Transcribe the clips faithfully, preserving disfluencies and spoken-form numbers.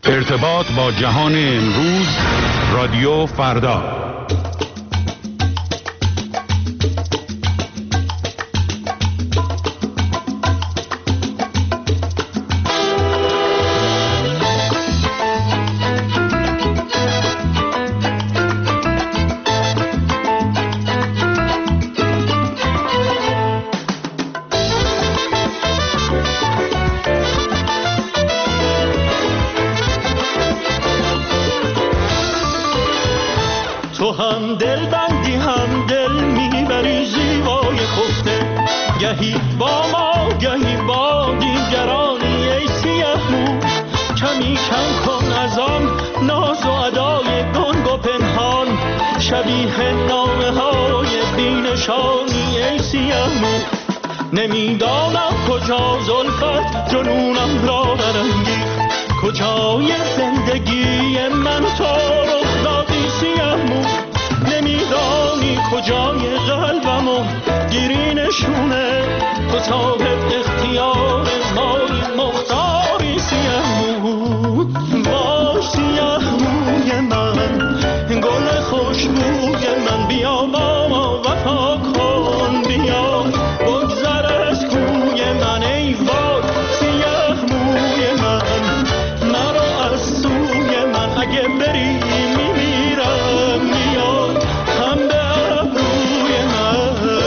ارتباط با جهان امروز، رادیو فردا. تو هم دل بندی هم دل میبری زیبای خفته، گهی با ما گهی با دیگرانی ای سیه مو. کمی کم کن از آن ناز و ادای گنگ و پنهان، شبیه نامه های بینشانی ای سیه مو. نمیدانم کجا زلفت جنونم را برانگیخت، کجای زندگی من تو رخ دادی سیه مو. نمیدانی کجای قلبمو گیری نشونه، تو صاحب اختیار مایی مختاری سیه مو. باش سیه موی من، گل خوشبوی من، بیا با ما وفا کن، بیا بگذر از کوی من. ای وای سیه موی من، مرا از سوی من، اگه بری میمیرم، بیا هم به ابروی من.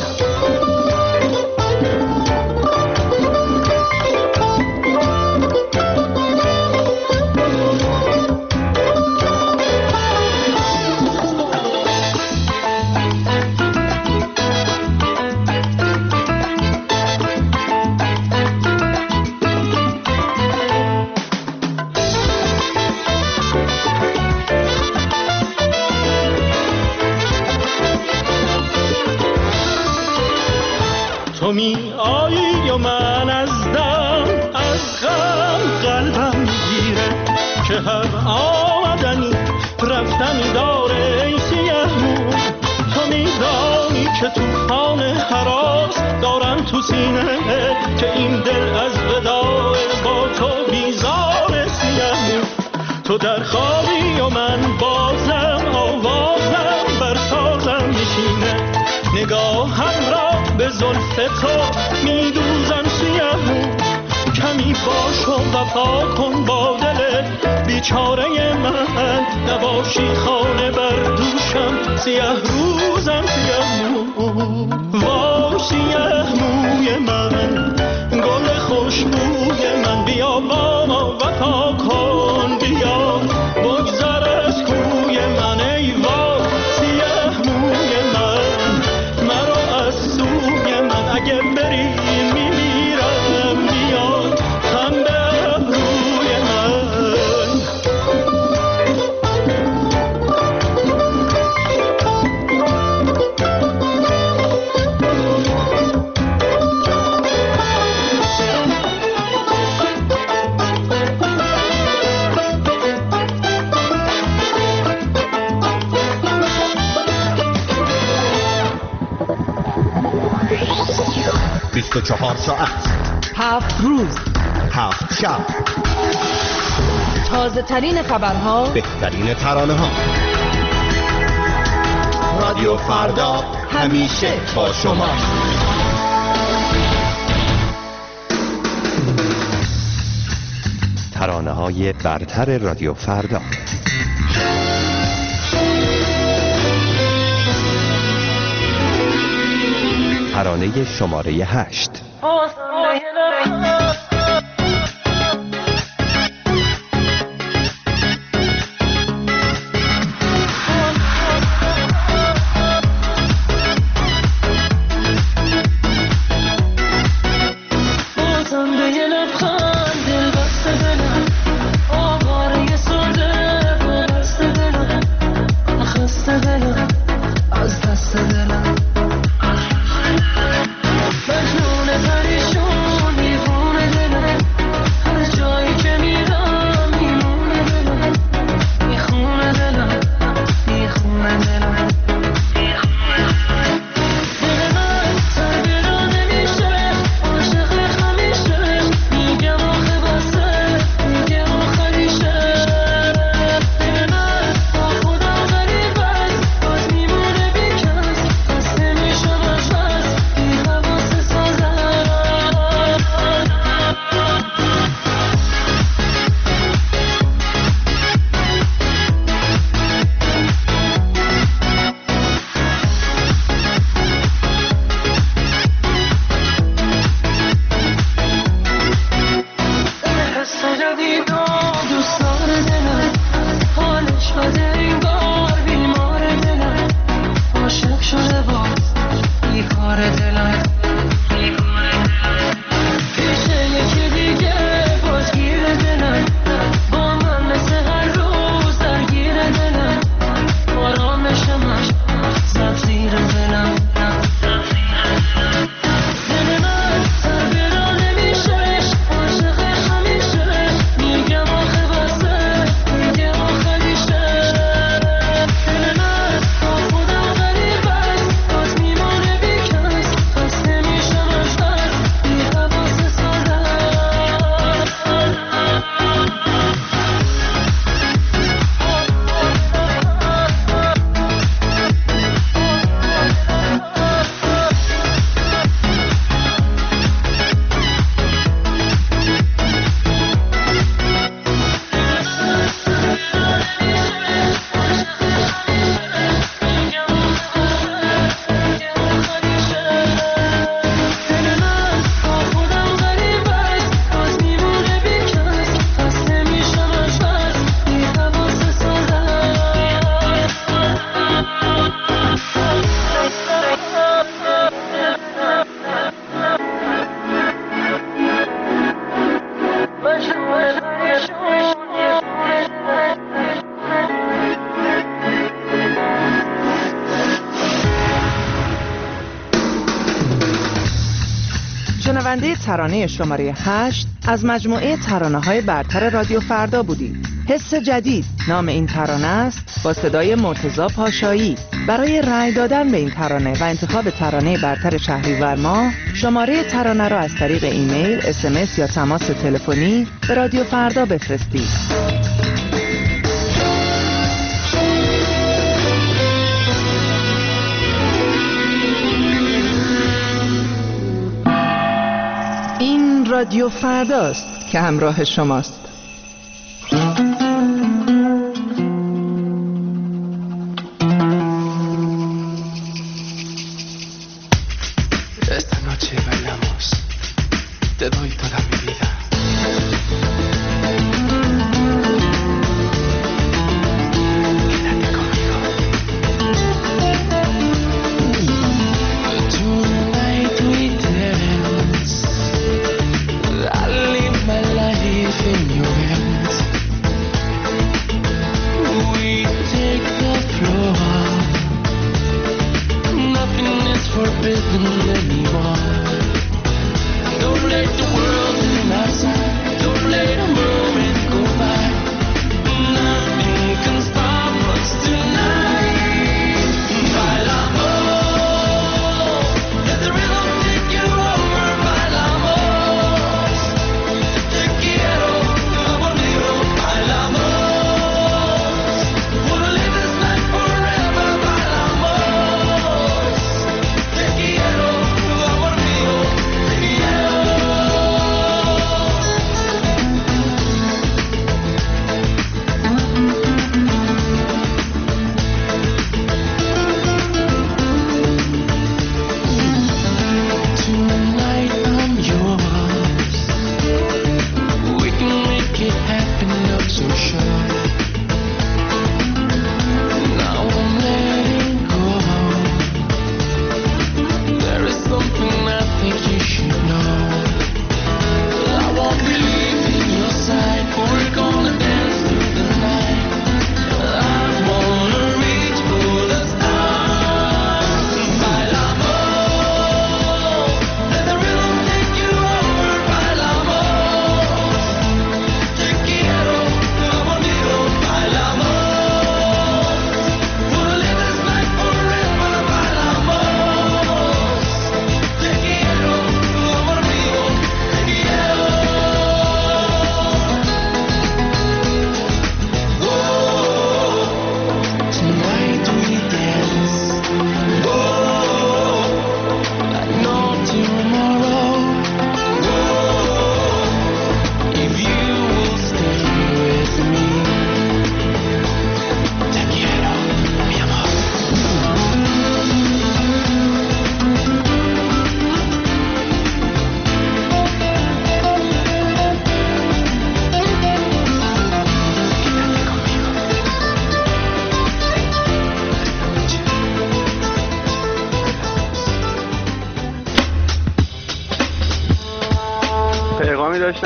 تو می آیی و من از دم از غم قلبم میگیره، که هر آمدنی رفتنی داره ای سیه مو. تو میدانی که توفان هراس دارم تو سینه، که این دل از وداع با تو بیزار سیه مو. تو در خوابی و من بازم آوازم بر سازم میشینه، نگاهم را به زلف تو میدوزم سیه مو. کمی باش و وفا کن با دل بیچاره من، نباشی خانه بر دوشم سیه روزم سیه مو. وای سیه موی من، گل خوشبوی من، بیا با ما وفا کن، بیا بگذر از کوی من. ای وای سیه موی من، مرا از سوی من، اگه بری میمیرم، بیا هم به ابروی من. بیست و چهار ساعت، هفت روز، هفت شب، تازه ترین خبرها، بهترین ترانه ها. رادیو فردا همیشه با شما. ترانه های برتر رادیو فردا. ترانه شماره هشت. مجنون پریشون، دیوونه جدیدم دوستار دلم حالش بده انگار بیمار دلم عاشق شده باز بیکار دلم پیش یکی دیگه باز گیر دلم با من مثل هر روز درگیر دلم آرامش من زد زیر دلم دل من سر برا نمیشه عاشق همیشه میگم آخه بسه میگه آخه میشه دل من با خودم غریب است باز میمونه بیکس خسته میشم از بس بی حواس ساده شنونده ترانه شماره هشت از مجموعه ترانه‌های برتر رادیو فردا بودید. حس جدید نام این ترانه است با صدای مرتضی پاشایی. برای رأی دادن به این ترانه و انتخاب ترانه برتر شهریور ماه شماره ترانه را از طریق ایمیل، اس ام اس یا تماس تلفنی به رادیو فردا بفرستید. این رادیو فرداست که همراه شماست. Esta noche bailamos, te doy toda mi vida. Quédate conmigo. Tonight we dance. I live my life in your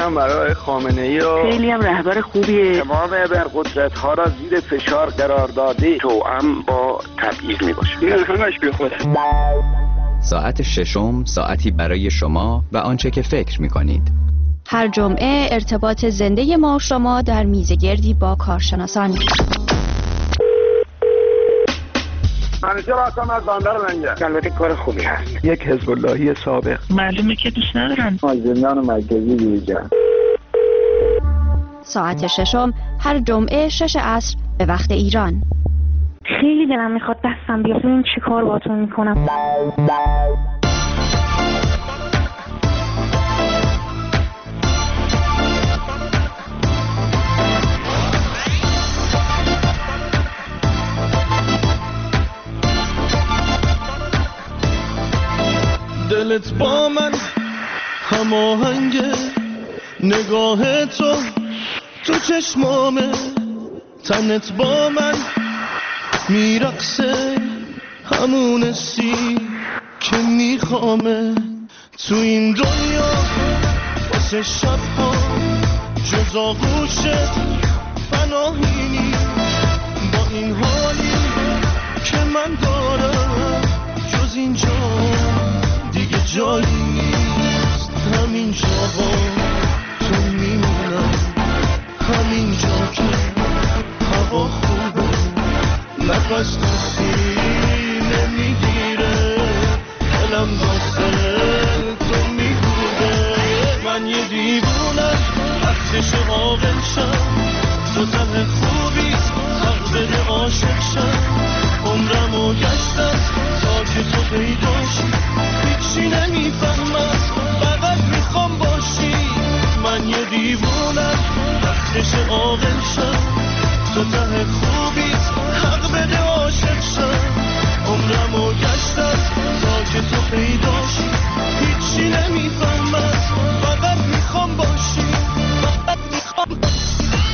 هم برای خامنه‌ای و خیلی هم رهبر خوبیه. تمام ابرقدرت ها را زیر فشار قرار داده، توأم با تبعیض میباشه. این همش بی خوده. ساعت ششم ساعتی برای شما و آنچه که فکر میکنید. هر جمعه ارتباط زنده ما و شما در میزگردی با کارشناسان. منیجر هستم از بندر منجر. البته کار خوبی هست. یک حزب اللهی سابق. معلومه که دوست ندارن. از زندان مرکزی بیرون. ساعت ششم هر جمعه شش عصر به وقت ایران. خیلی دلم میخواد دستم بیاد ببین چی کار باهاتون میکنم. دلت با من هماهنگه، نگاه تو تو چشمامه، تنت با من میرقصه، همون سی که میخوامه. تو این دنیا واسه شبها جز آغوشت پناهی نیست. با این حالی که من دارم جز اینجا دیگه جایی نیست. همین جا با تو میمونم، همین جا که هوا خوبه، نفس تو سینه میگیره، دلم واسه تو میگوده. من یه دیوونم وقتش عاقل شم، تو ته خوبی حق بده عاشق شم. عمرمو گشتم تا که تو پیداشی، هیچی نمیفهمم فقط میخوام باشی. من یه دیوونم وقتش عاقل شم، تو ته خوبی حق بده عاشق شم. عمرمو گشتم تا که تو پیداشی، هیچی نمیفهمم فقط میخوام باشی، فقط میخوام باشی.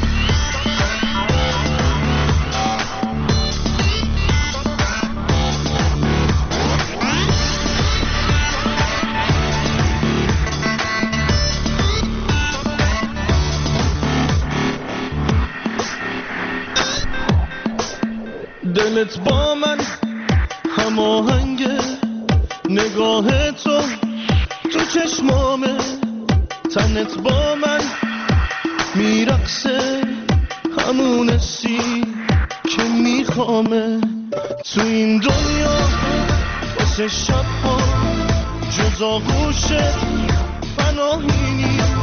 دلت با من هماهنگه، نگاه تو تو چشمامه، تنت با من میرقصه، همون سی که میخوامه. تو این دنیا واسه شبها جز آغوشت پناهی نیست.